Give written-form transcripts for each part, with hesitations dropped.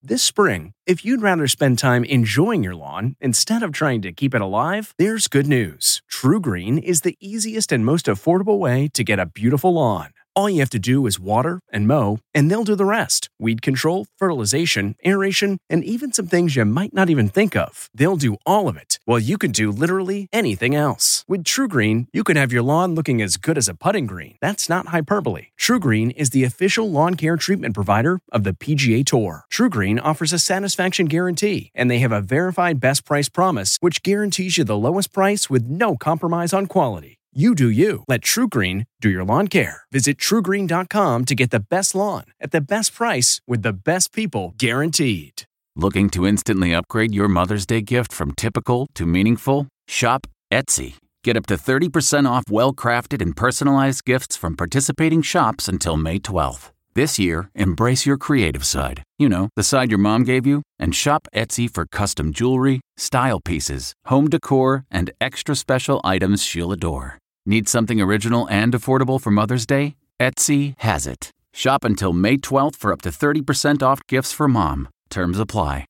This spring, if you'd rather spend time enjoying your lawn instead of trying to keep it alive, there's good news. TruGreen is the easiest and most affordable way to get a beautiful lawn. All you have to do is water and mow, and they'll do the rest. Weed control, fertilization, aeration, and even some things you might not even think of. They'll do all of it, while you can do literally anything else. With TruGreen, you can have your lawn looking as good as a putting green. That's not hyperbole. TruGreen is the official lawn care treatment provider of the PGA Tour. TruGreen offers a satisfaction guarantee, and they have a verified best price promise, which guarantees you the lowest price with no compromise on quality. You do you. Let TruGreen do your lawn care. Visit TruGreen.com to get the best lawn at the best price with the best people guaranteed. Looking to instantly upgrade your Mother's Day gift from typical to meaningful? Shop Etsy. Get up to 30% off well-crafted and personalized gifts from participating shops until May 12th. This year, embrace your creative side. You know, the side your mom gave you. And shop Etsy for custom jewelry, style pieces, home decor, and extra special items she'll adore. Need something original and affordable for Mother's Day? Etsy has it. Shop until May 12th for up to 30% off gifts for mom. Terms apply.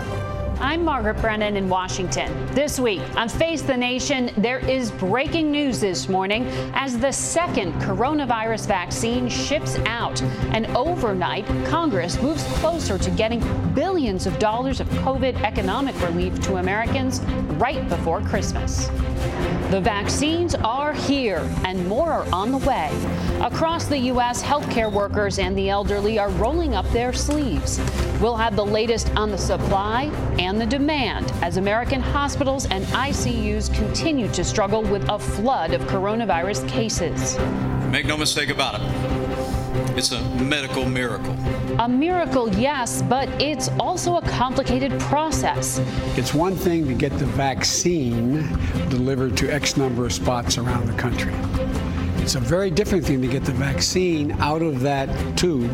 I'm Margaret Brennan in Washington. This week on Face the Nation, there is breaking news this morning as the second coronavirus vaccine ships out. And overnight, Congress moves closer to getting billions of dollars of COVID economic relief to Americans right before Christmas. The vaccines are here and more are on the way. Across the U.S., healthcare workers and the elderly are rolling up their sleeves. We'll have the latest on the supply and the demand as American hospitals and ICUs continue to struggle with a flood of coronavirus cases. Make no mistake about it. It's a medical miracle. A miracle, yes, but it's also a complicated process. It's one thing to get the vaccine delivered to X number of spots around the country. It's a very different thing to get the vaccine out of that tube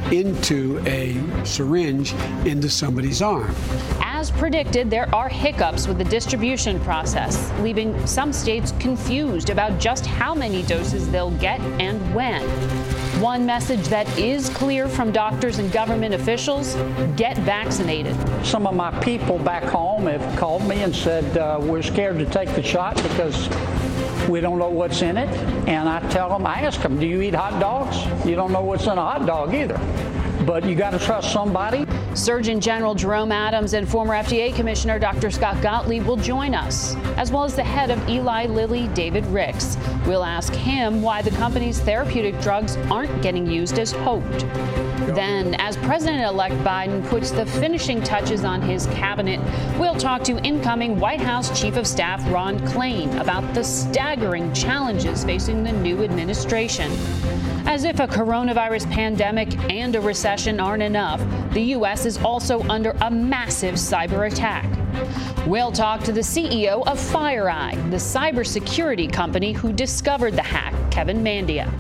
into a syringe into somebody's arm. As predicted, there are hiccups with the distribution process, leaving some states confused about just how many doses they'll get and when. One message that is clear from doctors and government officials: get vaccinated. Some of my people back home have called me and said, we're scared to take the shot because we don't know what's in it. And I ask them, do you eat hot dogs? You don't know what's in a hot dog either. But you got to trust somebody. Surgeon General Jerome Adams and former FDA Commissioner Dr. Scott Gottlieb will join us, as well as the head of Eli Lilly, David Ricks. We'll ask him why the company's therapeutic drugs aren't getting used as hoped. Then, as President-elect Biden puts the finishing touches on his cabinet, we'll talk to incoming White House Chief of Staff Ron Klain about the staggering challenges facing the new administration. As if a coronavirus pandemic and a recession aren't enough, the U.S. is also under a massive cyber attack. We'll talk to the CEO of FireEye, the cybersecurity company who discovered the hack, Kevin Mandia.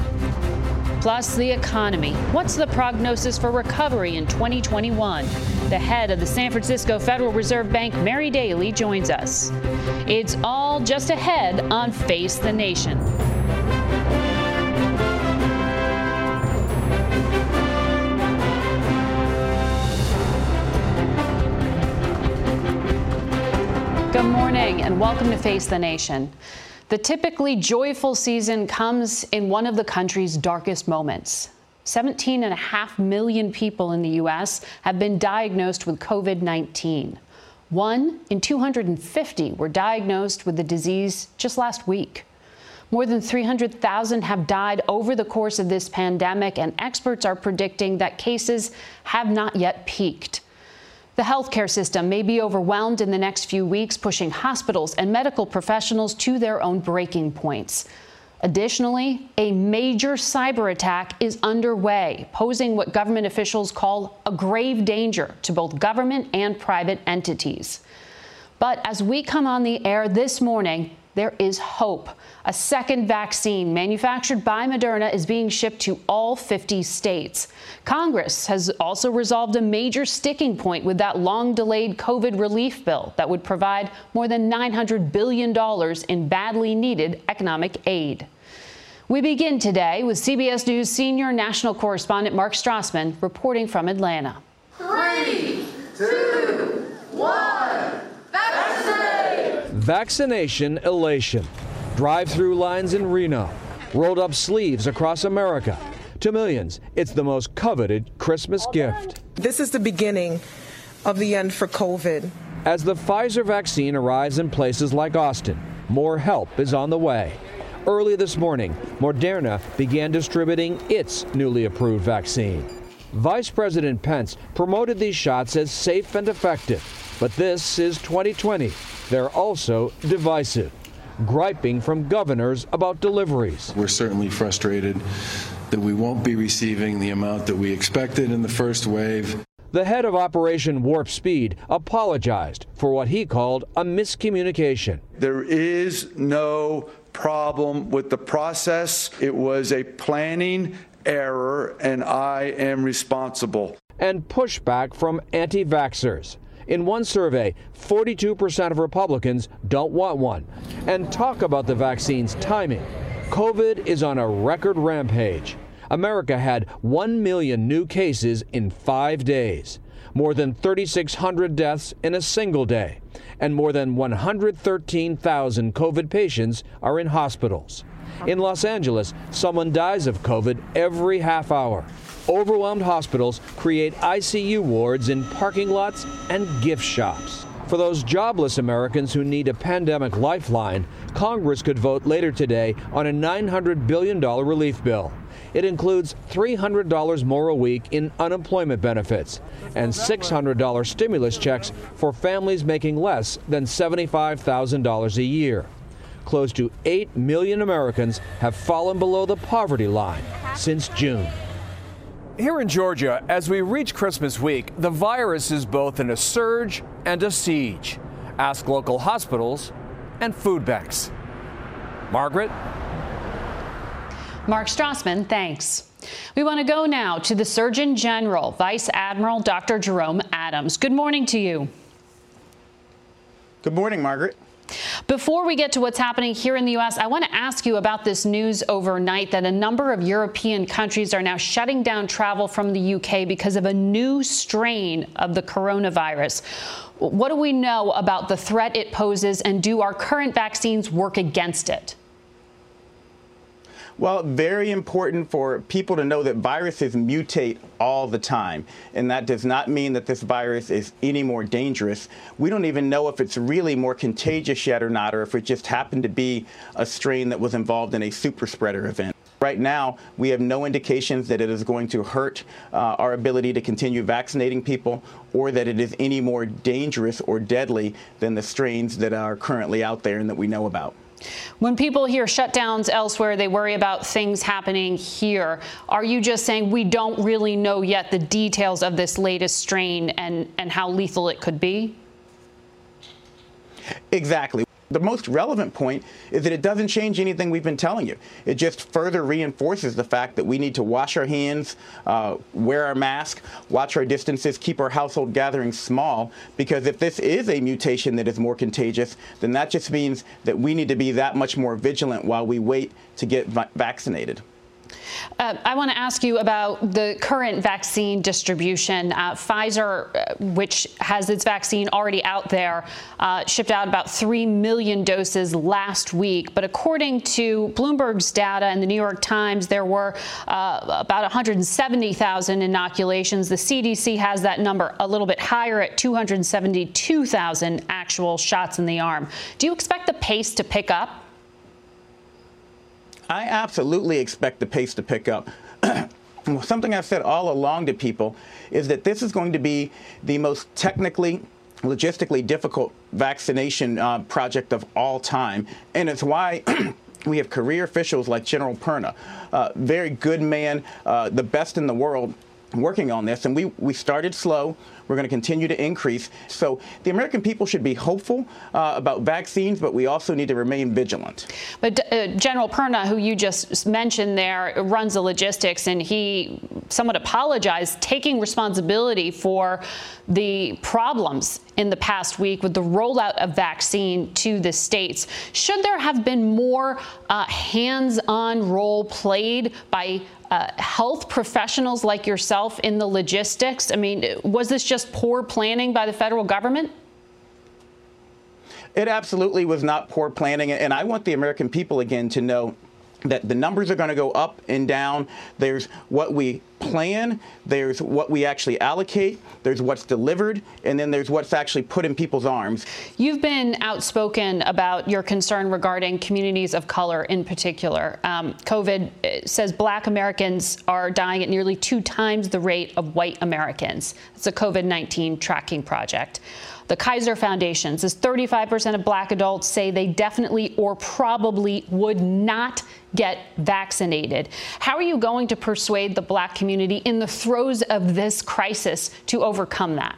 Plus, the economy. What's the prognosis for recovery in 2021? The head of the San Francisco Federal Reserve Bank, Mary Daly, joins us. It's all just ahead on Face the Nation. Good morning and welcome to Face the Nation. The typically joyful season comes in one of the country's darkest moments. 17.5 million people in the U.S. have been diagnosed with COVID-19. 1 in 250 were diagnosed with the disease just last week. More than 300,000 have died over the course of this pandemic, and experts are predicting that cases have not yet peaked. The healthcare system may be overwhelmed in the next few weeks, pushing hospitals and medical professionals to their own breaking points. Additionally, a major cyber attack is underway, posing what government officials call a grave danger to both government and private entities. But as we come on the air this morning, there is hope. A second vaccine manufactured by Moderna is being shipped to all 50 states. Congress has also resolved a major sticking point with that long-delayed COVID relief bill that would provide more than $900 billion in badly needed economic aid. We begin today with CBS News senior national correspondent Mark Strassman reporting from Atlanta. 3, Vaccination elation. Drive-through lines in Reno. Rolled up sleeves across America. To millions, it's the most coveted Christmas gift. This is the beginning of the end for COVID. As the Pfizer vaccine arrives in places like Austin, more help is on the way. Early this morning, Moderna began distributing its newly approved vaccine. Vice President Pence promoted these shots as safe and effective, but this is 2020. They're also divisive, griping from governors about deliveries. We're certainly frustrated that we won't be receiving the amount that we expected in the first wave. The head of Operation Warp Speed apologized for what he called a miscommunication. There is no problem with the process. It was a planning error, and I am responsible. And pushback from anti-vaxxers. In one survey, 42% of Republicans don't want one. And talk about the vaccine's timing. COVID is on a record rampage. America had 1 million new cases in 5 days, more than 3,600 deaths in a single day, and more than 113,000 COVID patients are in hospitals. In Los Angeles, someone dies of COVID every half hour. Overwhelmed hospitals create ICU wards in parking lots and gift shops. For those jobless Americans who need a pandemic lifeline, Congress could vote later today on a $900 billion relief bill. It includes $300 more a week in unemployment benefits and $600 stimulus checks for families making less than $75,000 a year. Close to 8 million Americans have fallen below the poverty line since June. Here in Georgia, as we reach Christmas week, the virus is both in a surge and a siege. Ask local hospitals and food banks. Margaret? Mark Strassman, thanks. We want to go now to the Surgeon General, Vice Admiral Dr. Jerome Adams. Good morning to you. Good morning, Margaret. Before we get to what's happening here in the U.S., I want to ask you about this news overnight that a number of European countries are now shutting down travel from the U.K. because of a new strain of the coronavirus. What do we know about the threat it poses, and do our current vaccines work against it? Well, very important for people to know that viruses mutate all the time, and that does not mean that this virus is any more dangerous. We don't even know if it's really more contagious yet or not, or if it just happened to be a strain that was involved in a super spreader event. Right now, we have no indications that it is going to hurt our ability to continue vaccinating people, or that it is any more dangerous or deadly than the strains that are currently out there and that we know about. When people hear shutdowns elsewhere, they worry about things happening here. Are you just saying we don't really know yet the details of this latest strain and how lethal it could be? Exactly. The most relevant point is that it doesn't change anything we've been telling you. It just further reinforces the fact that we need to wash our hands, wear our mask, watch our distances, keep our household gatherings small, because if this is a mutation that is more contagious, then that just means that we need to be that much more vigilant while we wait to get vaccinated. I want to ask you about the current vaccine distribution. Pfizer, which has its vaccine already out there, shipped out about 3 million doses last week. But according to Bloomberg's data and the New York Times, there were about 170,000 inoculations. The CDC has that number a little bit higher at 272,000 actual shots in the arm. Do you expect the pace to pick up? I absolutely expect the pace to pick up. Something I've said all along to people is that this is going to be the most technically, logistically difficult vaccination project of all time. And it's why we have career officials like General Perna, very good man, the best in the world, working on this. And we started slow. We're going to continue to increase. So the American people should be hopeful about vaccines, but we also need to remain vigilant. But General Perna, who you just mentioned there, runs the logistics, and he somewhat apologized, taking responsibility for the problems in the past week with the rollout of vaccine to the states. Should there have been more hands-on role played by health professionals like yourself in the logistics? I mean, was this just poor planning by the federal government? It absolutely was not poor planning. And I want the American people, again, to know that the numbers are going to go up and down. There's what we plan, there's what we actually allocate, there's what's delivered, and then there's what's actually put in people's arms. You've been outspoken about your concern regarding communities of color in particular. COVID says Black Americans are dying at nearly 2 times the rate of white Americans. It's a COVID-19 tracking project. The Kaiser Foundation says 35% of Black adults say they definitely or probably would not get vaccinated. How are you going to persuade the Black community in the throes of this crisis to overcome that?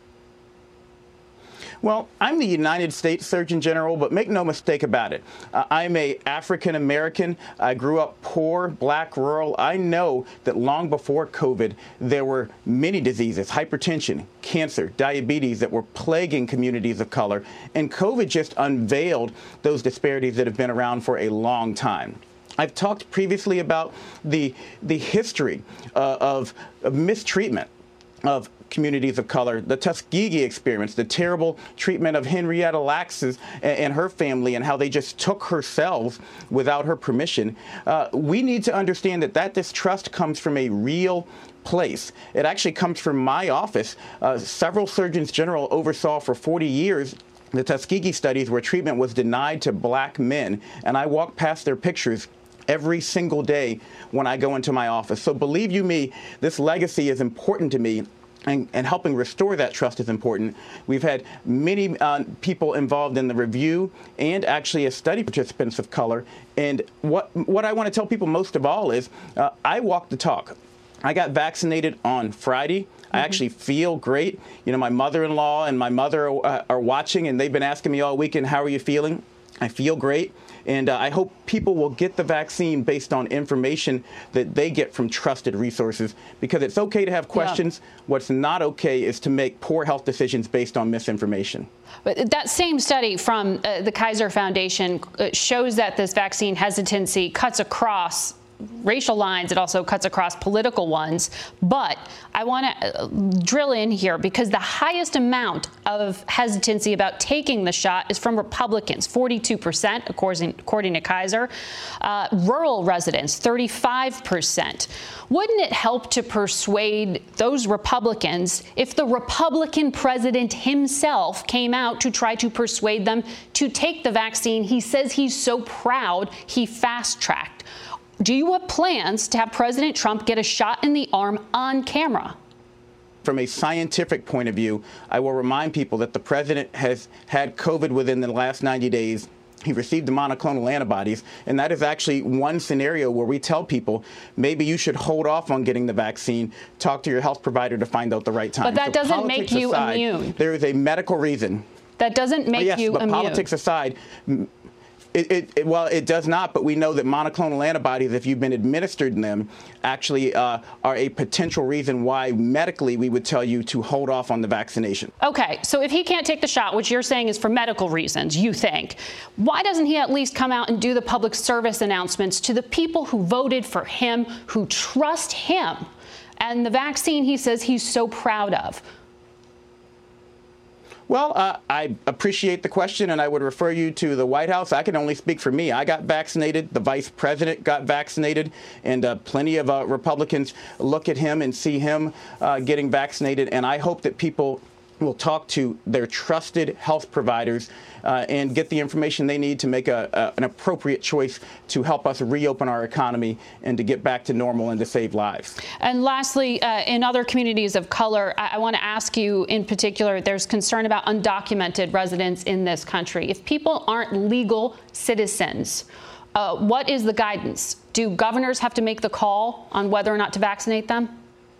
Well, I'm the United States Surgeon General, but make no mistake about it. I'm an African American. I grew up poor, Black, rural. I know that long before COVID, there were many diseases, hypertension, cancer, diabetes, that were plaguing communities of color. And COVID just unveiled those disparities that have been around for a long time. I've talked previously about the history of mistreatment of communities of color, the Tuskegee experiments, the terrible treatment of Henrietta Lacks and her family, and how they just took her cells without her permission. We need to understand that distrust comes from a real place. It actually comes from my office. Several surgeons general oversaw for 40 years the Tuskegee studies where treatment was denied to Black men, and I walk past their pictures every single day when I go into my office. So believe you me, this legacy is important to me, and helping restore that trust is important. We've had many people involved in the review and actually as study participants of color. And what I want to tell people most of all is I walk the talk. I got vaccinated on Friday. I actually feel great. You know, my mother-in-law and my mother are watching, and they've been asking me all weekend, how are you feeling? I feel great. And I hope people will get the vaccine based on information that they get from trusted resources, because it's okay to have questions. Yeah. What's not okay is to make poor health decisions based on misinformation. But that same study from the Kaiser Foundation shows that this vaccine hesitancy cuts across racial lines. It also cuts across political ones. But I want to drill in here, because the highest amount of hesitancy about taking the shot is from Republicans, 42%, according to Kaiser. Rural residents, 35%. Wouldn't it help to persuade those Republicans if the Republican president himself came out to try to persuade them to take the vaccine he says he's so proud he fast-tracked? Do you have plans to have President Trump get a shot in the arm on camera? From a scientific point of view, I will remind people that the president has had COVID within the last 90 days. He received the monoclonal antibodies, and that is actually one scenario where we tell people maybe you should hold off on getting the vaccine, talk to your health provider to find out the right time. But that doesn't make you immune. There is a medical reason. That doesn't make you immune. Politics aside, well, it does not, but we know that monoclonal antibodies, if you've been administered them, actually are a potential reason why medically we would tell you to hold off on the vaccination. Okay, so if he can't take the shot, which you're saying is for medical reasons, you think, why doesn't he at least come out and do the public service announcements to the people who voted for him, who trust him, and the vaccine he says he's so proud of? Well, I appreciate the question, and I would refer you to the White House. I can only speak for me. I got vaccinated. The vice president got vaccinated, and plenty of Republicans look at him and see him getting vaccinated. And I hope that people will talk to their trusted health providers and get the information they need to make an appropriate choice to help us reopen our economy and to get back to normal and to save lives. And lastly, in other communities of color, I want to ask you in particular, there's concern about undocumented residents in this country. If people aren't legal citizens, what is the guidance? Do governors have to make the call on whether or not to vaccinate them?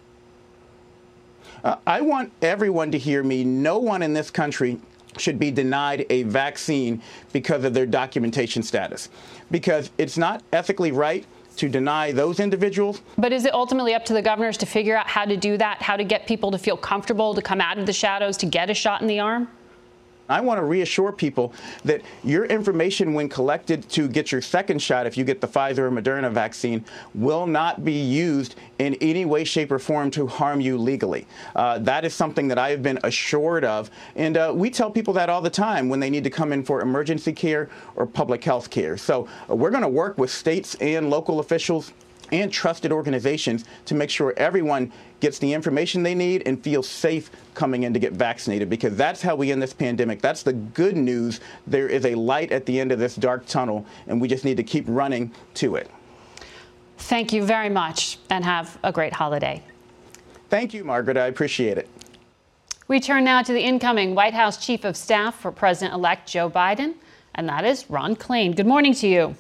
I want everyone to hear me. No one in this country should be denied a vaccine because of their documentation status, because it's not ethically right to deny those individuals. But is it ultimately up to the governors to figure out how to do that, how to get people to feel comfortable to come out of the shadows to get a shot in the arm? I want to reassure people that your information when collected to get your second shot, if you get the Pfizer or Moderna vaccine, will not be used in any way, shape, or form to harm you legally. That is something that I have been assured of. And we tell people that all the time when they need to come in for emergency care or public health care. So we're going to work with states and local officials and trusted organizations to make sure everyone gets the information they need and feels safe coming in to get vaccinated, because that's how we end this pandemic. That's the good news. There is a light at the end of this dark tunnel, and we just need to keep running to it. Thank you very much, and have a great holiday. Thank you, Margaret. I appreciate it. We turn now to the incoming White House Chief of Staff for President-elect Joe Biden, and that is Ron Klain. Good morning to you.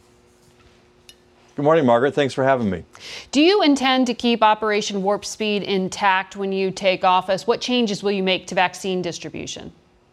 Good morning, Margaret. Thanks for having me. Do you intend to keep Operation Warp Speed intact when you take office? What changes will you make to vaccine distribution?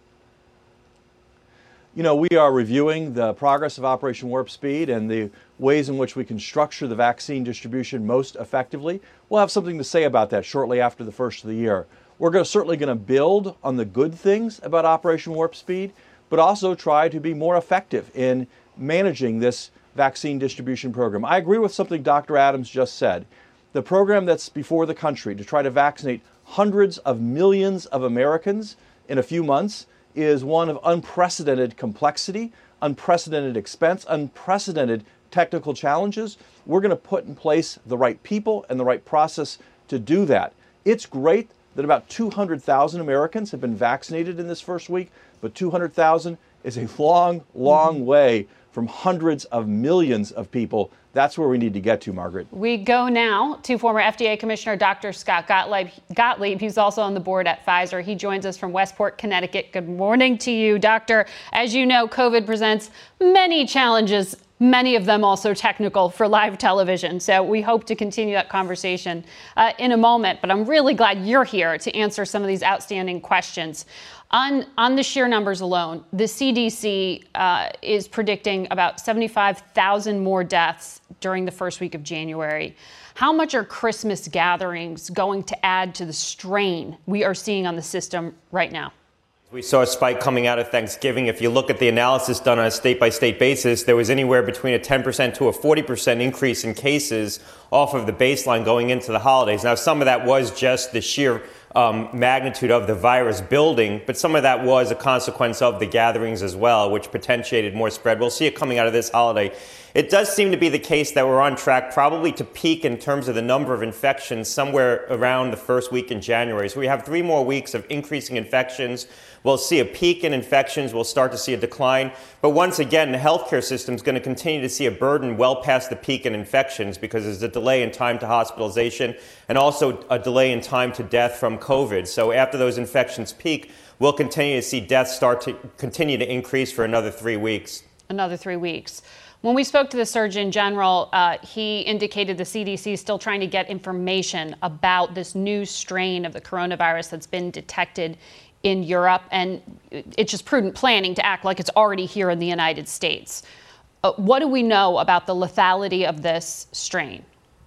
You know, we are reviewing the progress of Operation Warp Speed and the ways in which we can structure the vaccine distribution most effectively. We'll have something to say about that shortly after the first of the year. We're certainly going to build on the good things about Operation Warp Speed, but also try to be more effective in managing this vaccine distribution program. I agree with something Dr. Adams just said. The program that's before the country to try to vaccinate hundreds of millions of Americans in a few months is one of unprecedented complexity, unprecedented expense, unprecedented technical challenges. We're going to put in place the right people and the right process to do that. It's great that about 200,000 Americans have been vaccinated in this first week, but 200,000 is a long, long way from hundreds of millions of people. That's where we need to get to, Margaret. We go now to former FDA Commissioner Dr. Scott Gottlieb. He's also on the board at Pfizer. He joins us from Westport, Connecticut. Good morning to you, Doctor. As you know, COVID presents many challenges, many of them also technical for live television. So we hope to continue that conversation in a moment. But I'm really glad you're here to answer some of these outstanding questions. On the sheer numbers alone, the CDC is predicting about 75,000 more deaths during the first week of January. How much are Christmas gatherings going to add to the strain we are seeing on the system right now? We saw a spike coming out of Thanksgiving. If you look at the analysis done on a state-by-state basis, there was anywhere between a 10% to a 40% increase in cases off of the baseline going into the holidays. Now, some of that was just the sheer magnitude of the virus building, but some of that was a consequence of the gatherings as well, which potentiated more spread. We'll see it coming out of this holiday. It does seem to be the case that we're on track probably to peak in terms of the number of infections somewhere around the first week in January. So we have 3 more weeks of increasing infections. We'll see a peak in infections. We'll start to see a decline. But once again, the healthcare system is going to continue to see a burden well past the peak in infections because there's a delay in time to hospitalization and also a delay in time to death from COVID. So after those infections peak, we'll continue to see deaths start to continue to increase for another 3 weeks. Another 3 weeks. When we spoke to the Surgeon General, he indicated the CDC is still trying to get information about this new strain of the coronavirus that's been detected in Europe, and it's just prudent planning to act like it's already here in the United States. What do we know about the lethality of this strain?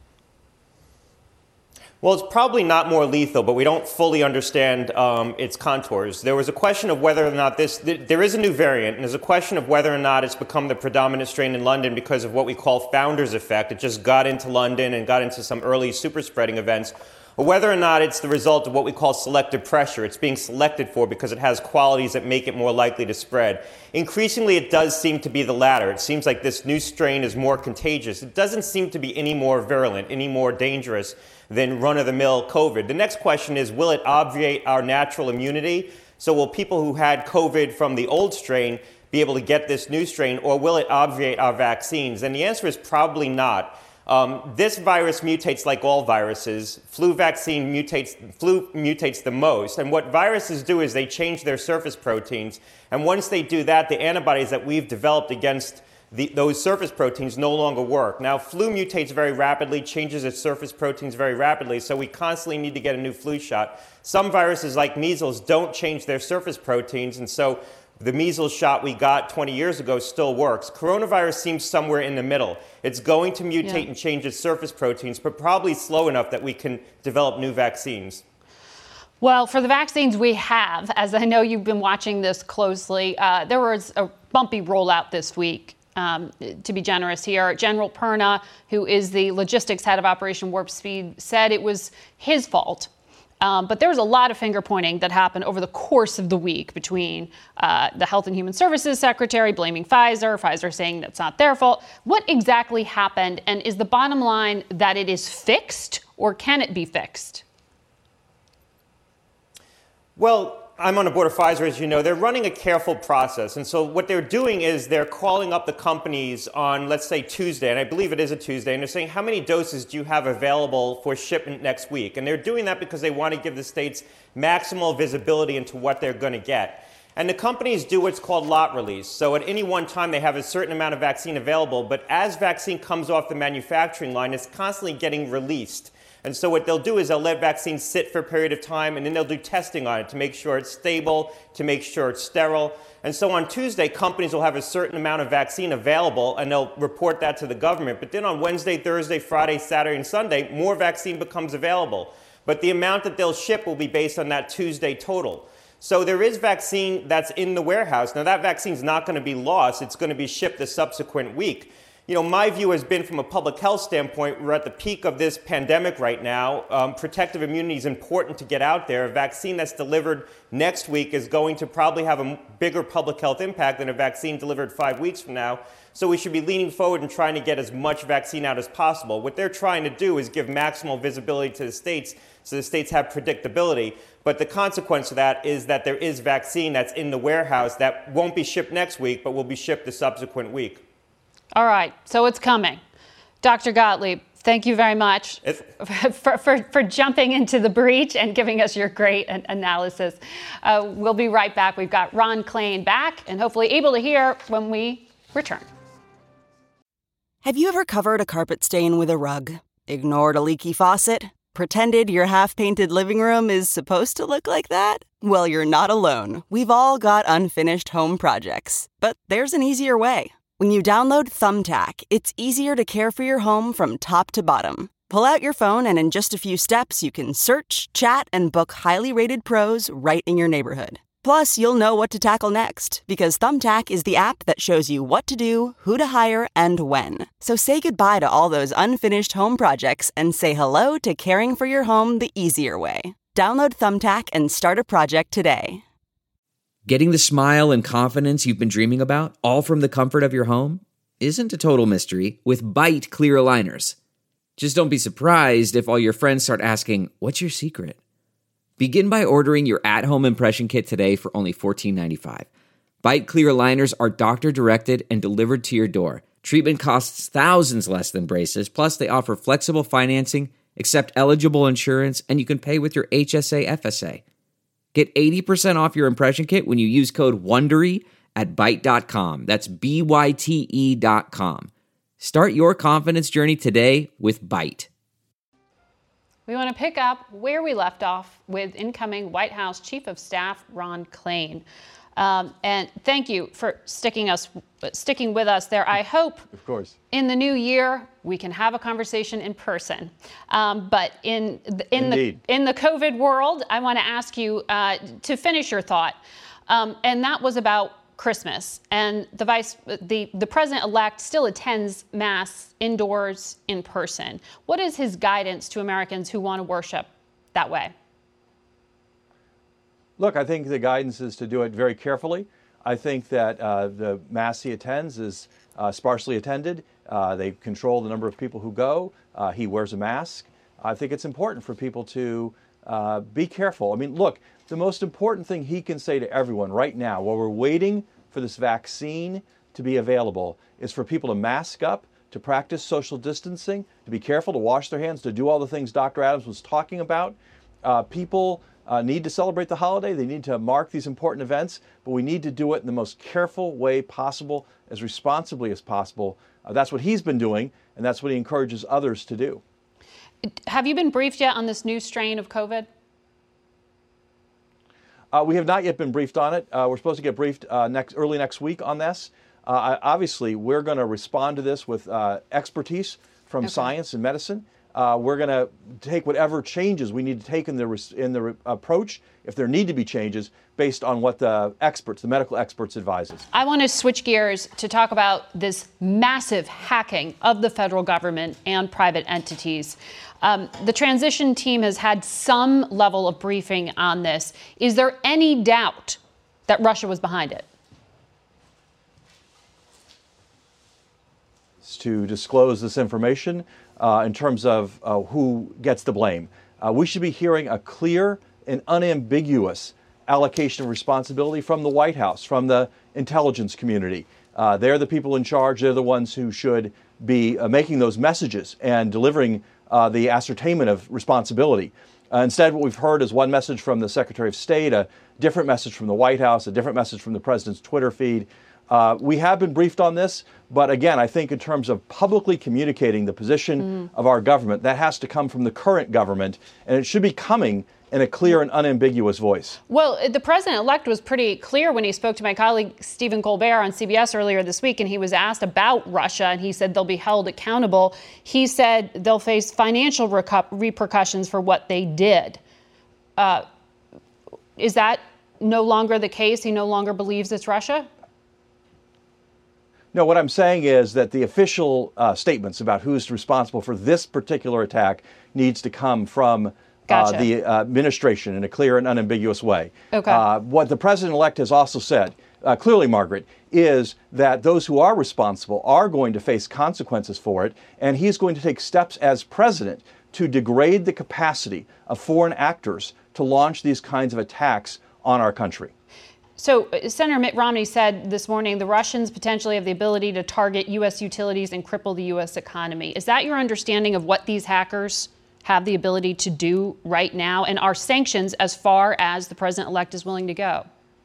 Well, it's probably not more lethal, but we don't fully understand its contours. There was a question of whether or not there is a new variant, and there's a question of whether or not it's become the predominant strain in London because of what we call founder's effect. It just got into London and got into some early super spreading events, or whether or not it's the result of what we call selective pressure. It's being selected for because it has qualities that make it more likely to spread. Increasingly, it does seem to be the latter. It seems like this new strain is more contagious. It doesn't seem to be any more virulent, any more dangerous than run-of-the-mill COVID. The next question is, will it obviate our natural immunity? So will people who had COVID from the old strain be able to get this new strain, or will it obviate our vaccines? And the answer is probably not. This virus mutates like all viruses. Flu mutates the most. And what viruses do is they change their surface proteins. And once they do that, the antibodies that we've developed against those surface proteins no longer work. Now, flu mutates very rapidly, changes its surface proteins very rapidly, so we constantly need to get a new flu shot. Some viruses, like measles, don't change their surface proteins, and so the measles shot we got 20 years ago still works. Coronavirus seems somewhere in the middle. It's going to mutate and change its surface proteins, but probably slow enough that we can develop new vaccines. Well, for the vaccines we have, as I know you've been watching this closely, there was a bumpy rollout this week. To be generous here, General Perna, who is the logistics head of Operation Warp Speed, said it was his fault. But there was a lot of finger pointing that happened over the course of the week between the Health and Human Services Secretary blaming Pfizer saying that's not their fault. What exactly happened? And is the bottom line that it is fixed, or can it be fixed? Well, I'm on the board of Pfizer, as you know. They're running a careful process. And so what they're doing is they're calling up the companies on, let's say, Tuesday, and I believe it is a Tuesday, and they're saying, how many doses do you have available for shipment next week? And they're doing that because they want to give the states maximal visibility into what they're going to get. And the companies do what's called lot release. So at any one time, they have a certain amount of vaccine available, but as vaccine comes off the manufacturing line, it's constantly getting released. And so what they'll do is they'll let vaccines sit for a period of time, and then they'll do testing on it to make sure it's stable, to make sure it's sterile. And so on Tuesday, companies will have a certain amount of vaccine available, and they'll report that to the government. But then on Wednesday, Thursday, Friday, Saturday, and Sunday, more vaccine becomes available. But the amount that they'll ship will be based on that Tuesday total. So there is vaccine that's in the warehouse. Now, that vaccine's not going to be lost. It's going to be shipped the subsequent week. You know, my view has been from a public health standpoint, we're at the peak of this pandemic right now. Protective immunity is important to get out there. A vaccine that's delivered next week is going to probably have a bigger public health impact than a vaccine delivered 5 weeks from now. So we should be leaning forward and trying to get as much vaccine out as possible. What they're trying to do is give maximal visibility to the states so the states have predictability. But the consequence of that is that there is vaccine that's in the warehouse that won't be shipped next week, but will be shipped the subsequent week. All right, so it's coming. Dr. Gottlieb, thank you very much for jumping into the breach and giving us your great analysis. We'll be right back. We've got Ron Klain back and hopefully able to hear when we return. Have you ever covered a carpet stain with a rug? Ignored a leaky faucet? Pretended your half-painted living room is supposed to look like that? Well, you're not alone. We've all got unfinished home projects. But there's an easier way. When you download Thumbtack, it's easier to care for your home from top to bottom. Pull out your phone and in just a few steps, you can search, chat, and book highly rated pros right in your neighborhood. Plus, you'll know what to tackle next because Thumbtack is the app that shows you what to do, who to hire, and when. So say goodbye to all those unfinished home projects and say hello to caring for your home the easier way. Download Thumbtack and start a project today. Getting the smile and confidence you've been dreaming about, all from the comfort of your home, isn't a total mystery with Byte clear aligners. Just don't be surprised if all your friends start asking, "What's your secret?" Begin by ordering your at-home impression kit today for only $14.95. Byte clear aligners are doctor-directed and delivered to your door. Treatment costs thousands less than braces, plus they offer flexible financing, accept eligible insurance, and you can pay with your HSA FSA. Get 80% off your impression kit when you use code WONDERY at Byte.com. That's BYTE.com. Start your confidence journey today with Byte. We want to pick up where we left off with incoming White House Chief of Staff Ron Klain. And thank you for sticking with us there. I hope, of course, in the new year we can have a conversation in person. But in the COVID world, I want to ask you to finish your thought, and that was about Christmas. And the president-elect still attends Mass indoors in person. What is his guidance to Americans who want to worship that way? Look, I think the guidance is to do it very carefully. I think that the Mass he attends is sparsely attended. They control the number of people who go. He wears a mask. I think it's important for people to be careful. I mean, look, the most important thing he can say to everyone right now, while we're waiting for this vaccine to be available, is for people to mask up, to practice social distancing, to be careful, to wash their hands, to do all the things Dr. Adams was talking about. People need to celebrate the holiday. They need to mark these important events, but we need to do it in the most careful way possible, as responsibly as possible. That's what he's been doing, and that's what he encourages others to do. Have you been briefed yet on this new strain of COVID? We have not yet been briefed on it. We're supposed to get briefed early next week on this. Obviously, we're going to respond to this with expertise from science and medicine. We're going to take whatever changes we need to take in the approach, if there need to be changes, based on what the medical experts advise us. I want to switch gears to talk about this massive hacking of the federal government and private entities. The transition team has had some level of briefing on this. Is there any doubt that Russia was behind it? To disclose this information in terms of who gets the blame. We should be hearing a clear and unambiguous allocation of responsibility from the White House, from the intelligence community. They're the people in charge. They're the ones who should be making those messages and delivering the ascertainment of responsibility. Instead, what we've heard is one message from the Secretary of State, a different message from the White House, a different message from the president's Twitter feed. We have been briefed on this, but again, I think in terms of publicly communicating the position of our government, that has to come from the current government, and it should be coming in a clear and unambiguous voice. Well, the president-elect was pretty clear when he spoke to my colleague Stephen Colbert on CBS earlier this week, and he was asked about Russia, and he said they'll be held accountable. He said they'll face financial repercussions for what they did. Is that no longer the case? He no longer believes it's Russia? No, what I'm saying is that the official statements about who's responsible for this particular attack needs to come from the administration in a clear and unambiguous way. Okay. What the president-elect has also said, clearly, Margaret, is that those who are responsible are going to face consequences for it, and he's going to take steps as president to degrade the capacity of foreign actors to launch these kinds of attacks on our country. So Senator Mitt Romney said this morning the Russians potentially have the ability to target U.S. utilities and cripple the U.S. economy. Is that your understanding of what these hackers have the ability to do right now? And are sanctions as far as the president-elect is willing to go?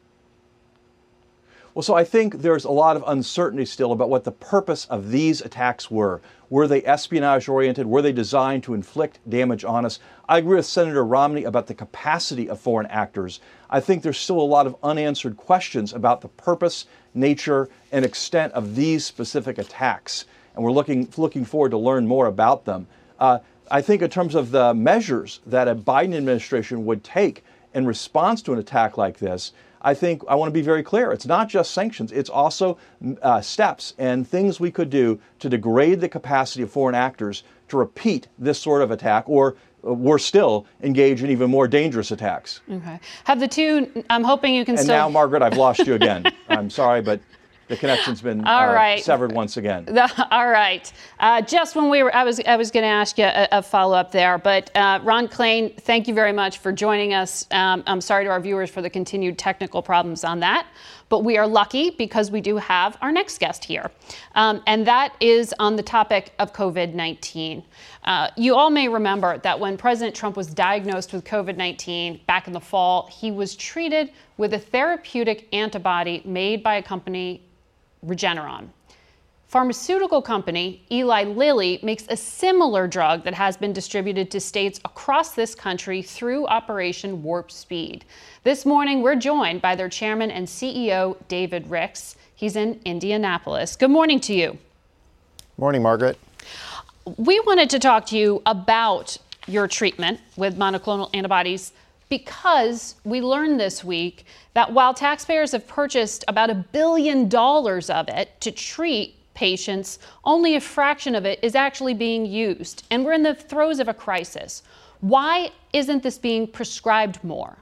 Well, so I think there's a lot of uncertainty still about what the purpose of these attacks were. Were they espionage-oriented? Were they designed to inflict damage on us? I agree with Senator Romney about the capacity of foreign actors. I think there's still a lot of unanswered questions about the purpose, nature, and extent of these specific attacks. And we're looking forward to learn more about them. I think in terms of the measures that a Biden administration would take in response to an attack like this, I want to be very clear. It's not just sanctions. It's also steps and things we could do to degrade the capacity of foreign actors to repeat this sort of attack, or worse still, engage in even more dangerous attacks. Okay. Have the two, I'm hoping you can and still... now, Margaret, I've lost you again. I'm sorry, but the connection's been severed once again. All right. Just when I was going to ask you a follow-up there, but Ron Klain, thank you very much for joining us. I'm sorry to our viewers for the continued technical problems on that, but we are lucky because we do have our next guest here, and that is on the topic of COVID-19. You all may remember that when President Trump was diagnosed with COVID-19 back in the fall, he was treated with a therapeutic antibody made by a company, Regeneron. Pharmaceutical company Eli Lilly makes a similar drug that has been distributed to states across this country through Operation Warp Speed. This morning, we're joined by their chairman and CEO, David Ricks. He's in Indianapolis. Good morning to you. Morning, Margaret. We wanted to talk to you about your treatment with monoclonal antibodies because we learned this week that while taxpayers have purchased about $1 billion of it to treat patients, only a fraction of it is actually being used. And we're in the throes of a crisis. Why isn't this being prescribed more?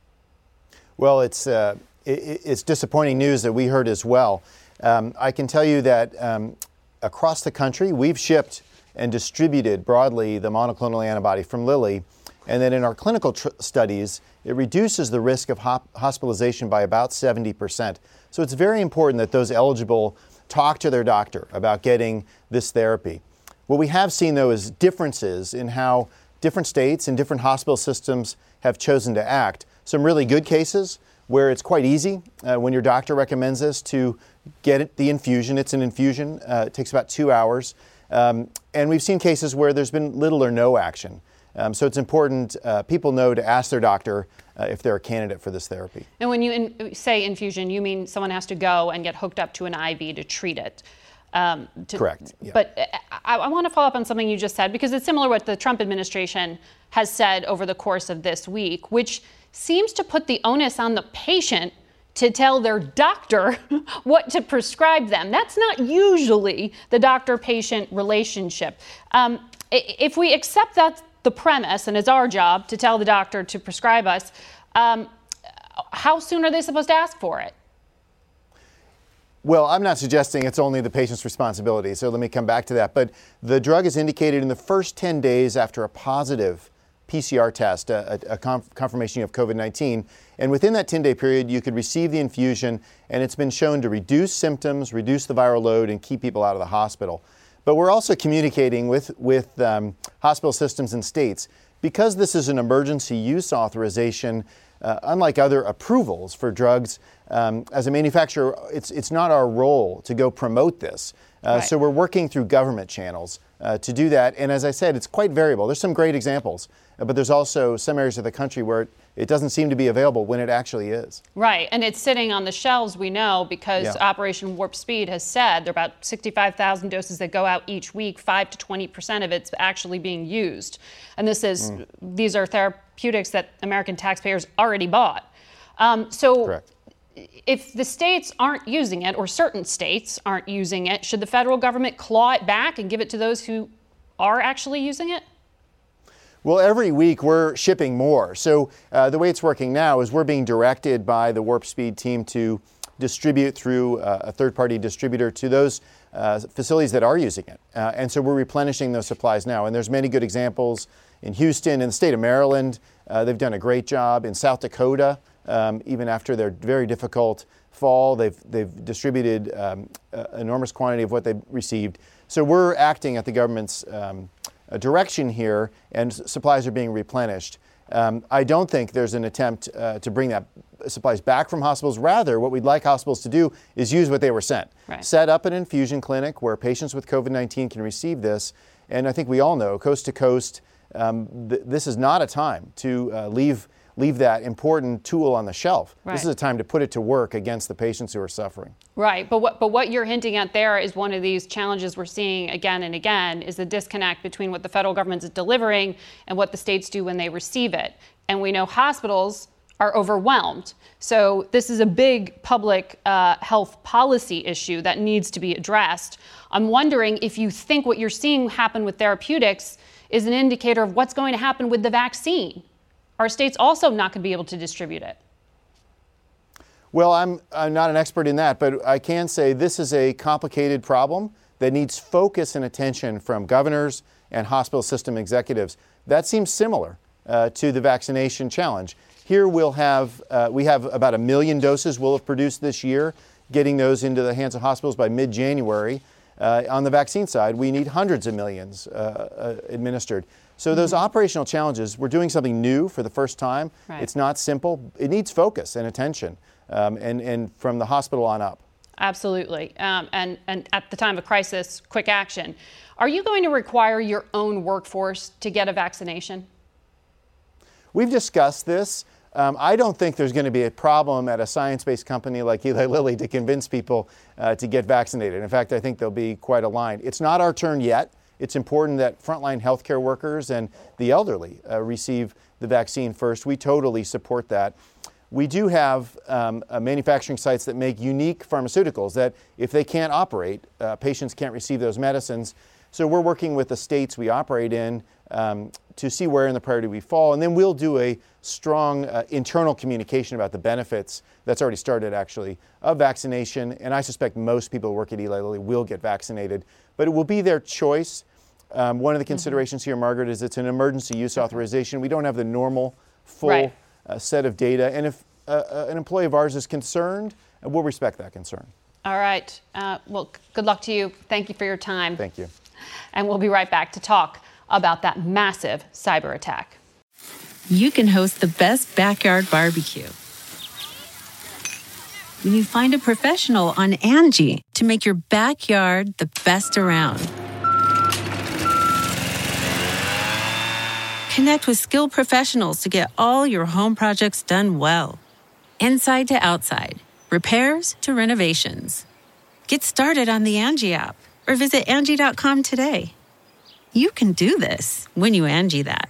Well, it's disappointing news that we heard as well. I can tell you that across the country, we've shipped and distributed broadly the monoclonal antibody from Lilly. And then in our clinical studies, it reduces the risk of hospitalization by about 70%. So it's very important that those eligible talk to their doctor about getting this therapy. What we have seen, though, is differences in how different states and different hospital systems have chosen to act. Some really good cases where it's quite easy when your doctor recommends this to get the infusion. It's an infusion. It takes about 2 hours. And we've seen cases where there's been little or no action. So it's important people know to ask their doctor if they're a candidate for this therapy. And when you say infusion, you mean someone has to go and get hooked up to an IV to treat it. Correct. Yeah. But I want to follow up on something you just said, because it's similar to what the Trump administration has said over the course of this week, which seems to put the onus on the patient to tell their doctor what to prescribe them. That's not usually the doctor-patient relationship. If we accept that's the premise and it's our job to tell the doctor to prescribe us, how soon are they supposed to ask for it? Well, I'm not suggesting it's only the patient's responsibility, so let me come back to that. But the drug is indicated in the first 10 days after a positive PCR test, a confirmation of COVID-19. And within that 10-day period, you could receive the infusion, and it's been shown to reduce symptoms, reduce the viral load, and keep people out of the hospital. But we're also communicating with hospital systems and states. Because this is an emergency use authorization, unlike other approvals for drugs, as a manufacturer, it's not our role to go promote this. Right. So we're working through government channels to do that. And as I said, it's quite variable. There's some great examples, but there's also some areas of the country where it doesn't seem to be available when it actually is. Right. And it's sitting on the shelves, we know, because Operation Warp Speed has said there are about 65,000 doses that go out each week. 5 to 20% of it's actually being used. And these are therapeutics that American taxpayers already bought. Correct. If the states aren't using it, or certain states aren't using it, should the federal government claw it back and give it to those who are actually using it? Well, every week we're shipping more. So the way it's working now is we're being directed by the Warp Speed team to distribute through a third-party distributor to those facilities that are using it. And so we're replenishing those supplies now. And there's many good examples in Houston, in the state of Maryland. They've done a great job. In South Dakota, even after their very difficult fall, they've distributed an enormous quantity of what they've received. So we're acting at the government's direction here, and supplies are being replenished. I don't think there's an attempt to bring that supplies back from hospitals. Rather, what we'd like hospitals to do is use what they were sent. Right. Set up an infusion clinic where patients with COVID-19 can receive this. And I think we all know, coast to coast, this is not a time to leave that important tool on the shelf. Right. This is a time to put it to work against the patients who are suffering. Right, but what you're hinting at there is one of these challenges we're seeing again and again, is the disconnect between what the federal government is delivering and what the states do when they receive it. And we know hospitals are overwhelmed. So this is a big public health policy issue that needs to be addressed. I'm wondering if you think what you're seeing happen with therapeutics is an indicator of what's going to happen with the vaccine. Are states also not going to be able to distribute it? Well, I'm not an expert in that, but I can say this is a complicated problem that needs focus and attention from governors and hospital system executives. That seems similar to the vaccination challenge. Here we have about 1 million doses we'll have produced this year, getting those into the hands of hospitals by mid-January. On the vaccine side, we need hundreds of millions administered. So those operational challenges, we're doing something new for the first time. Right. It's not simple. It needs focus and attention, and from the hospital on up. Absolutely. And at the time of crisis, quick action. Are you going to require your own workforce to get a vaccination? We've discussed this. I don't think there's going to be a problem at a science-based company like Eli Lilly to convince people to get vaccinated. In fact, I think they'll be quite aligned. It's not our turn yet. It's important that frontline healthcare workers and the elderly receive the vaccine first. We totally support that. We do have manufacturing sites that make unique pharmaceuticals that if they can't operate, patients can't receive those medicines. So we're working with the states we operate in to see where in the priority we fall. And then we'll do a strong internal communication about the benefits that's already started, actually, of vaccination. And I suspect most people who work at Eli Lilly will get vaccinated. But it will be their choice. One of the considerations here, Margaret, is it's an emergency use authorization. We don't have the normal full set of data. And if an employee of ours is concerned, we'll respect that concern. All right. Well, good luck to you. Thank you for your time. Thank you. And we'll be right back to talk about that massive cyber attack. You can host the best backyard barbecue when you find a professional on Angie to make your backyard the best around. Connect with skilled professionals to get all your home projects done well. Inside to outside, repairs to renovations. Get started on the Angie app or visit Angie.com today. You can do this when you Angie that.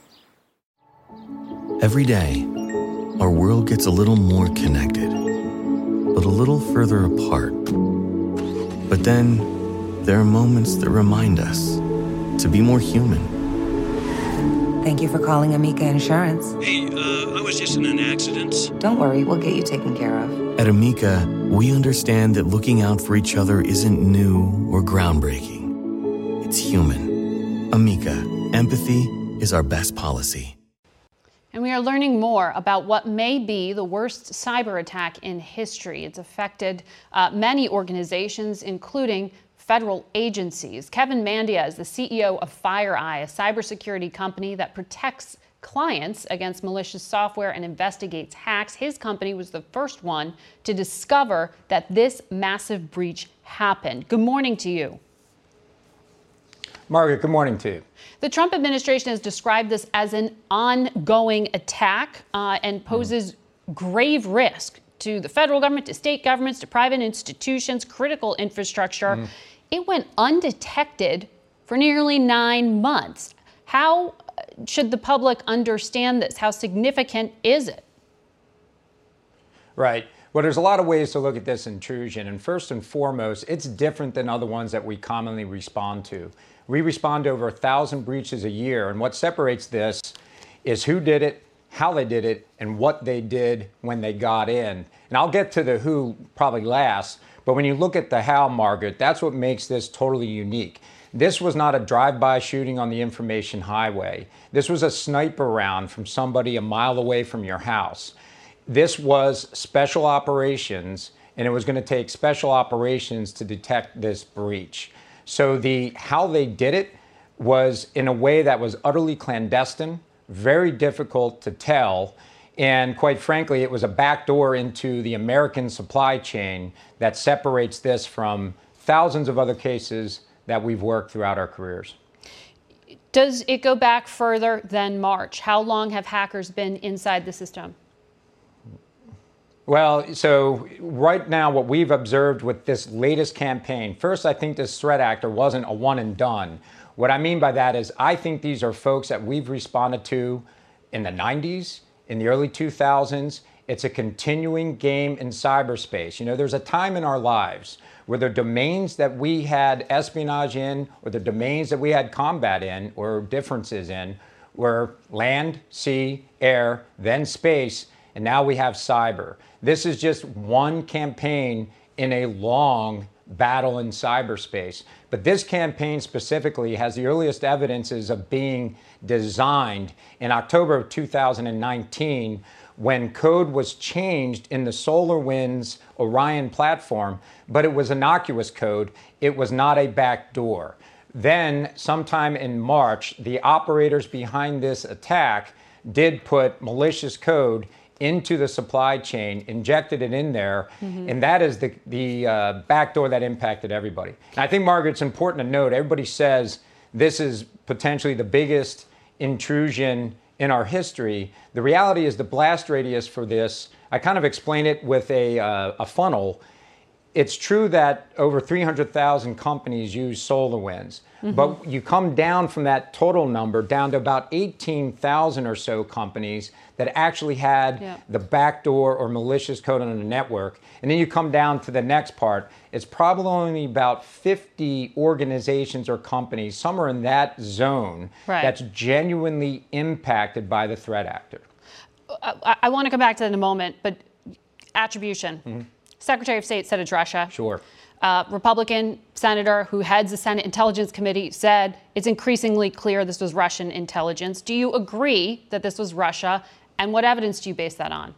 Every day, our world gets a little more connected, but a little further apart. But then, there are moments that remind us to be more human. Thank you for calling Amica Insurance. Hey, I was just in an accident. Don't worry, we'll get you taken care of. At Amica, we understand that looking out for each other isn't new or groundbreaking. It's human. Amica, empathy is our best policy. And we are learning more about what may be the worst cyber attack in history. It's affected many organizations, including federal agencies. Kevin Mandia is the CEO of FireEye, a cybersecurity company that protects clients against malicious software and investigates hacks. His company was the first one to discover that this massive breach happened. Good morning to you. Margaret, good morning to you. The Trump administration has described this as an ongoing attack and poses grave risk to the federal government, to state governments, to private institutions, critical infrastructure. It went undetected for nearly 9 months. How should the public understand this? How significant is it? Right. Well, there's a lot of ways to look at this intrusion. And first and foremost, it's different than other ones that we commonly respond to. We respond to over 1,000 breaches a year. And what separates this is who did it, how they did it, and what they did when they got in. And I'll get to the who probably last. But when you look at the how, Margaret, that's what makes this totally unique. This was not a drive-by shooting on the information highway. This was a sniper round from somebody a mile away from your house. This was special operations, and it was going to take special operations to detect this breach. So how they did it was in a way that was utterly clandestine, very difficult to tell, and quite frankly, it was a backdoor into the American supply chain that separates this from thousands of other cases that we've worked throughout our careers. Does it go back further than March? How long have hackers been inside the system? Well, so right now what we've observed with this latest campaign, first, I think this threat actor wasn't a one and done. What I mean by that is I think these are folks that we've responded to in the 90s, in the early 2000s. It's a continuing game in cyberspace. You know, there's a time in our lives where the domains that we had espionage in, or the domains that we had combat in, or differences in, were land, sea, air, then space, and now we have cyber. This is just one campaign in a long battle in cyberspace. But this campaign specifically has the earliest evidences of being designed in October of 2019, when code was changed in the SolarWinds Orion platform, but it was innocuous code. It was not a backdoor. Then, sometime in March, the operators behind this attack did put malicious code into the supply chain, injected it in there, and that is the backdoor that impacted everybody. And I think, Margaret, it's important to note, everybody says this is potentially the biggest intrusion in our history. The reality is the blast radius for this, I kind of explain it with a funnel. It's true that over 300,000 companies use SolarWinds, but you come down from that total number down to about 18,000 or so companies that actually had the backdoor or malicious code on the network. And then you come down to the next part. It's probably only about 50 organizations or companies, somewhere in that zone, that's genuinely impacted by the threat actor. I want to come back to that in a moment, but attribution. Secretary of State said it's Russia. Sure. Republican senator who heads the Senate Intelligence Committee said it's increasingly clear this was Russian intelligence. Do you agree that this was Russia? And what evidence do you base that on?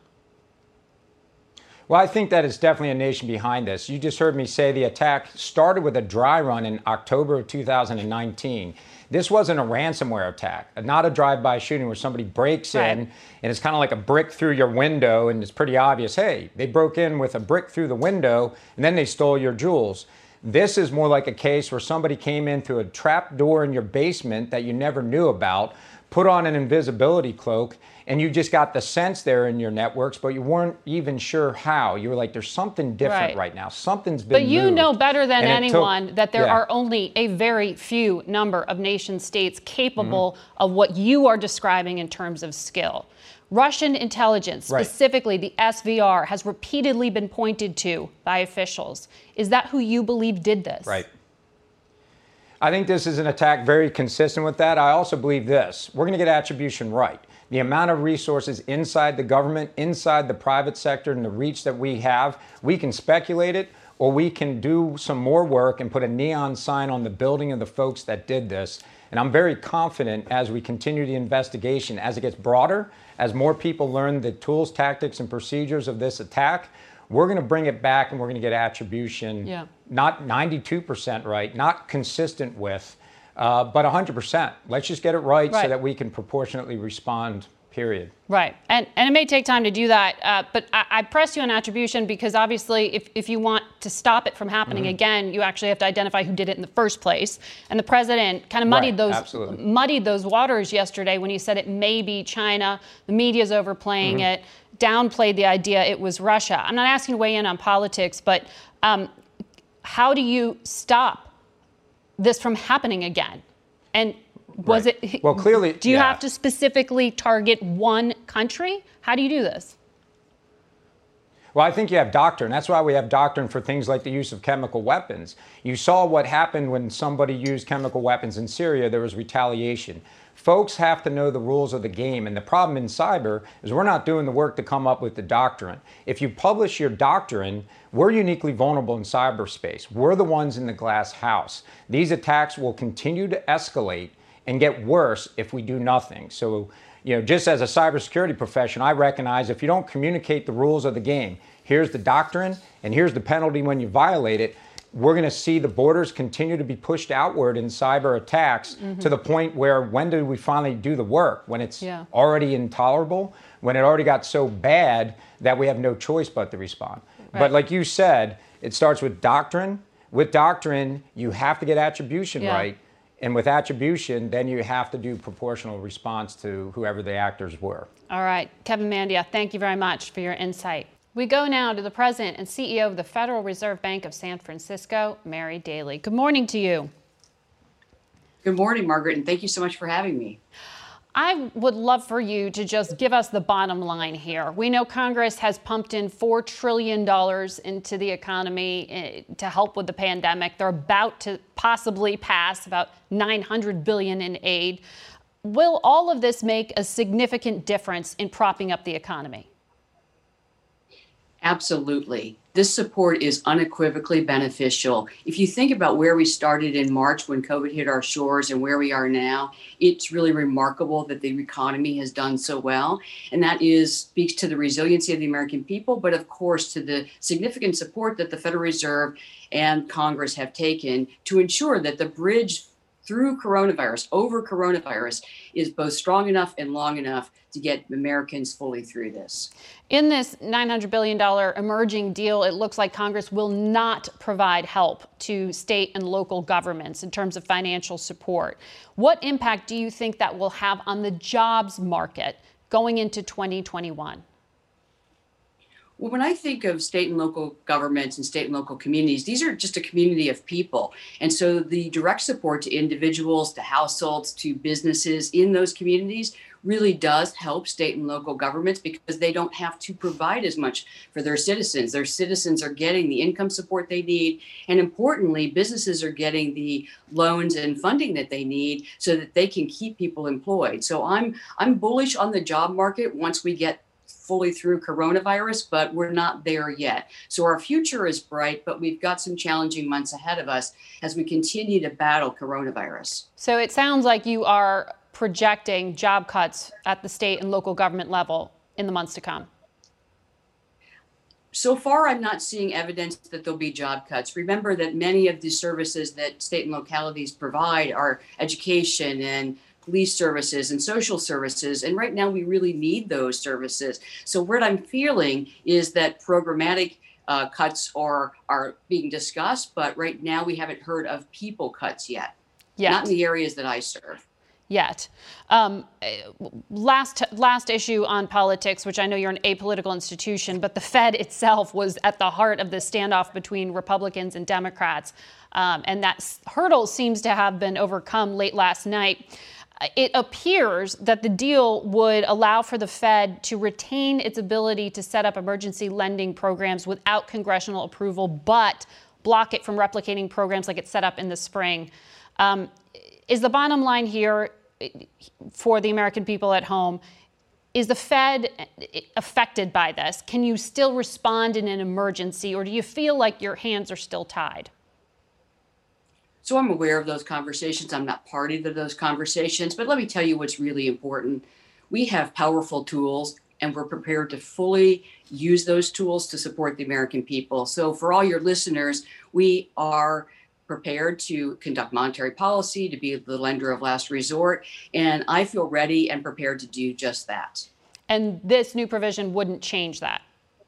Well, I think that it's definitely a nation behind this. You just heard me say the attack started with a dry run in October of 2019. This wasn't a ransomware attack, not a drive-by shooting where somebody breaks in and it's kind of like a brick through your window and it's pretty obvious, hey, they broke in with a brick through the window and then they stole your jewels. This is more like a case where somebody came in through a trap door in your basement that you never knew about, put on an invisibility cloak, and you just got the sense there in your networks, but you weren't even sure how. You were like, there's something different right now. Something's been But you moved. know better than And anyone that there are only a very few number of nation states capable of what you are describing in terms of skill. Russian intelligence, specifically the SVR, has repeatedly been pointed to by officials. Is that who you believe did this? Right. I think this is an attack very consistent with that. I also believe this. We're going to get attribution right. The amount of resources inside the government, inside the private sector, and the reach that we have, we can speculate it, or we can do some more work and put a neon sign on the building of the folks that did this. And I'm very confident as we continue the investigation, as it gets broader, as more people learn the tools, tactics, and procedures of this attack, we're going to bring it back and we're going to get attribution, not 92% right, not consistent with, but 100%. Let's just get it right so that we can proportionately respond, period. Right. And it may take time to do that, but I press you on attribution because obviously if you want to stop it from happening again, you actually have to identify who did it in the first place. And the president kind of muddied those waters yesterday when he said it may be China. The media's overplaying it, downplayed the idea it was Russia. I'm not asking you to weigh in on politics, but how do you stop this from happening again? And was it, well, clearly, do you have to specifically target one country? How do you do this? Well, I think you have doctrine. That's why we have doctrine for things like the use of chemical weapons. You saw what happened when somebody used chemical weapons in Syria. There was retaliation. Folks have to know the rules of the game. And the problem in cyber is we're not doing the work to come up with the doctrine. If you publish your doctrine, we're uniquely vulnerable in cyberspace. We're the ones in the glass house. These attacks will continue to escalate and get worse if we do nothing. So, just as a cybersecurity profession, I recognize if you don't communicate the rules of the game, here's the doctrine and here's the penalty when you violate it, we're going to see the borders continue to be pushed outward in cyber attacks to the point where when do we finally do the work? When it's already intolerable, when it already got so bad that we have no choice but to respond. Right. But like you said, it starts with doctrine. With doctrine, you have to get attribution right. And with attribution, then you have to do proportional response to whoever the actors were. All right. Kevin Mandia, thank you very much for your insight. We go now to the president and CEO of the Federal Reserve Bank of San Francisco, Mary Daly. Good morning to you. Good morning, Margaret, and thank you so much for having me. I would love for you to just give us the bottom line here. We know Congress has pumped in $4 trillion into the economy to help with the pandemic. They're about to possibly pass about $900 billion in aid. Will all of this make a significant difference in propping up the economy? Absolutely. This support is unequivocally beneficial. If you think about where we started in March when COVID hit our shores and where we are now, it's really remarkable that the economy has done so well. And that speaks to the resiliency of the American people, but of course to the significant support that the Federal Reserve and Congress have taken to ensure that the bridge through coronavirus, over coronavirus, is both strong enough and long enough to get Americans fully through this. In this $900 billion emerging deal, it looks like Congress will not provide help to state and local governments in terms of financial support. What impact do you think that will have on the jobs market going into 2021? Well, when I think of state and local governments and state and local communities, these are just a community of people. And so the direct support to individuals, to households, to businesses in those communities really does help state and local governments because they don't have to provide as much for their citizens. Their citizens are getting the income support they need. And importantly, businesses are getting the loans and funding that they need so that they can keep people employed. So I'm bullish on the job market once we get fully through coronavirus, but we're not there yet. So our future is bright, but we've got some challenging months ahead of us as we continue to battle coronavirus. So it sounds like you are projecting job cuts at the state and local government level in the months to come. So far, I'm not seeing evidence that there'll be job cuts. Remember that many of the services that state and localities provide are education and police services and social services. And right now we really need those services. So what I'm feeling is that programmatic cuts are being discussed, but right now we haven't heard of people cuts yet. Not in the areas that I serve. yet. Last issue on politics, which I know you're an apolitical institution, but the Fed itself was at the heart of the standoff between Republicans and Democrats. And that hurdle seems to have been overcome late last night. It appears that the deal would allow for the Fed to retain its ability to set up emergency lending programs without congressional approval, but block it from replicating programs like it set up in the spring. Is the bottom line here for the American people at home, is the Fed affected by this? Can you still respond in an emergency, or do you feel like your hands are still tied? So I'm aware of those conversations. I'm not party to those conversations, but let me tell you what's really important. We have powerful tools, and we're prepared to fully use those tools to support the American people. So for all your listeners, we are prepared to conduct monetary policy, to be the lender of last resort, and I feel ready and prepared to do just that. And this new provision wouldn't change that?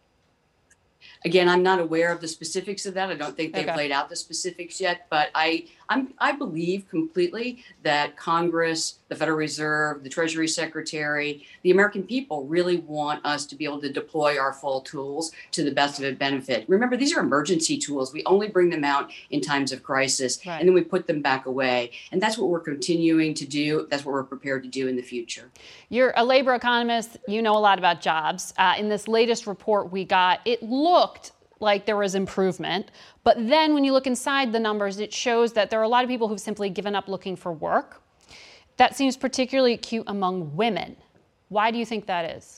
Again, I'm not aware of the specifics of that. I don't think they've laid out the specifics yet, but I believe completely that Congress, the Federal Reserve, the Treasury Secretary, the American people really want us to be able to deploy our full tools to the best of their benefit. Remember, these are emergency tools. We only bring them out in times of crisis, and then we put them back away. And that's what we're continuing to do. That's what we're prepared to do in the future. You're a labor economist. You know a lot about jobs. In this latest report we got, it looked like there was improvement. But then when you look inside the numbers, it shows that there are a lot of people who've simply given up looking for work. That seems particularly acute among women. Why do you think that is?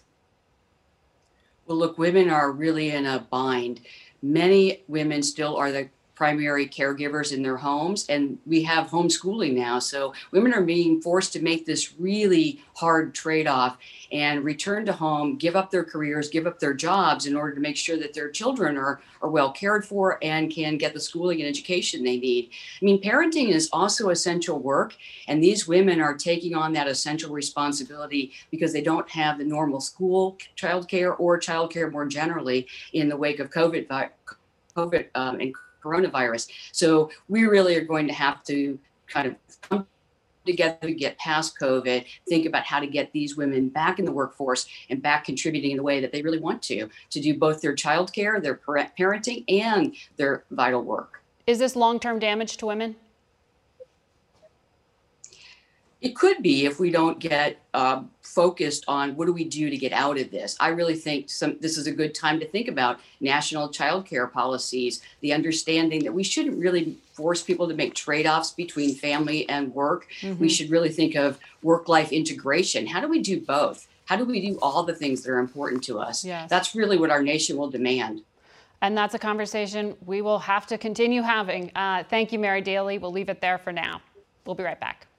Well, look, women are really in a bind. Many women still are the primary caregivers in their homes, and we have homeschooling now. So women are being forced to make this really hard trade-off and return to home, give up their careers, give up their jobs in order to make sure that their children are well cared for and can get the schooling and education they need. I mean, parenting is also essential work, and these women are taking on that essential responsibility because they don't have the normal school childcare or childcare more generally in the wake of COVID and coronavirus. So we really are going to have to kind of come together to get past COVID, think about how to get these women back in the workforce and back contributing in the way that they really want to do both their childcare, their parenting, and their vital work. Is this long-term damage to women? It could be if we don't get focused on what do we do to get out of this. I really think this is a good time to think about national child care policies, the understanding that we shouldn't really force people to make trade-offs between family and work. Mm-hmm. We should really think of work-life integration. How do we do both? How do we do all the things that are important to us? Yes. That's really what our nation will demand. And that's a conversation we will have to continue having. Thank you, Mary Daly. We'll leave it there for now. We'll be right back.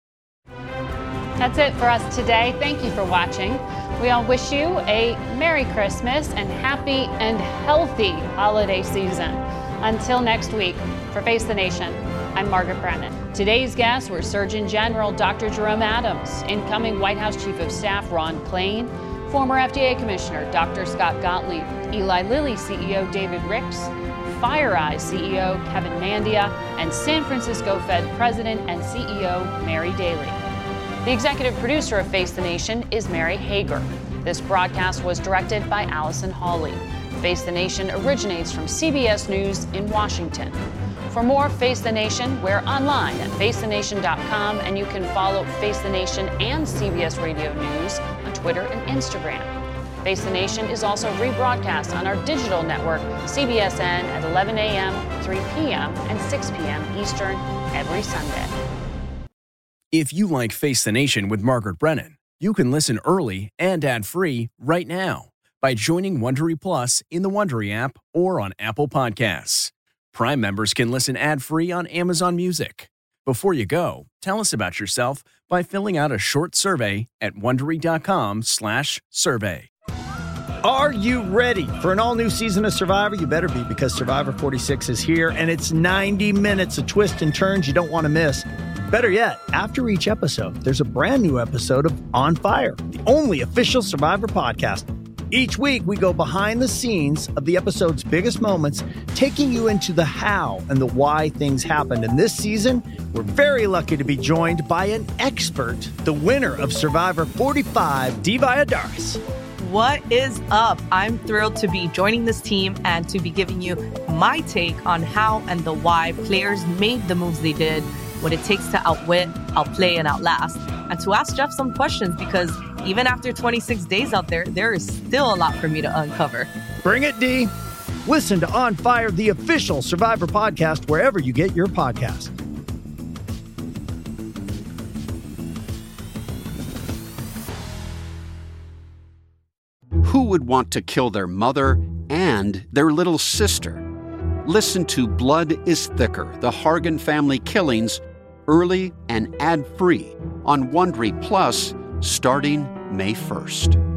That's it for us today. Thank you for watching. We all wish you a Merry Christmas and happy and healthy holiday season. Until next week, for Face the Nation, I'm Margaret Brennan. Today's guests were Surgeon General Dr. Jerome Adams, incoming White House Chief of Staff Ron Klain, former FDA Commissioner Dr. Scott Gottlieb, Eli Lilly CEO David Ricks, FireEye CEO Kevin Mandia, and San Francisco Fed President and CEO Mary Daly. The executive producer of Face the Nation is Mary Hager. This broadcast was directed by Allison Hawley. Face the Nation originates from CBS News in Washington. For more Face the Nation, we're online at facethenation.com, and you can follow Face the Nation and CBS Radio News on Twitter and Instagram. Face the Nation is also rebroadcast on our digital network, CBSN, at 11 a.m., 3 p.m., and 6 p.m. Eastern every Sunday. If you like Face the Nation with Margaret Brennan, you can listen early and ad-free right now by joining Wondery Plus in the Wondery app or on Apple Podcasts. Prime members can listen ad-free on Amazon Music. Before you go, tell us about yourself by filling out a short survey at Wondery.com/survey. Are you ready for an all-new season of Survivor? You better be, because Survivor 46 is here, and it's 90 minutes of twists and turns you don't want to miss. Better yet, after each episode, there's a brand new episode of On Fire, the only official Survivor podcast. Each week, we go behind the scenes of the episode's biggest moments, taking you into the how and the why things happened. And this season, we're very lucky to be joined by an expert, the winner of Survivor 45, Dee Valladares. What is up? I'm thrilled to be joining this team and to be giving you my take on how and the why players made the moves they did, what it takes to outwit, outplay, and outlast, and to ask Jeff some questions because even after 26 days out there, there is still a lot for me to uncover. Bring it, Dee. Listen to On Fire, the official Survivor podcast, wherever you get your podcast. Who would want to kill their mother and their little sister? Listen to Blood is Thicker, the Hargan family killings, early and ad-free on Wondery Plus starting May 1st.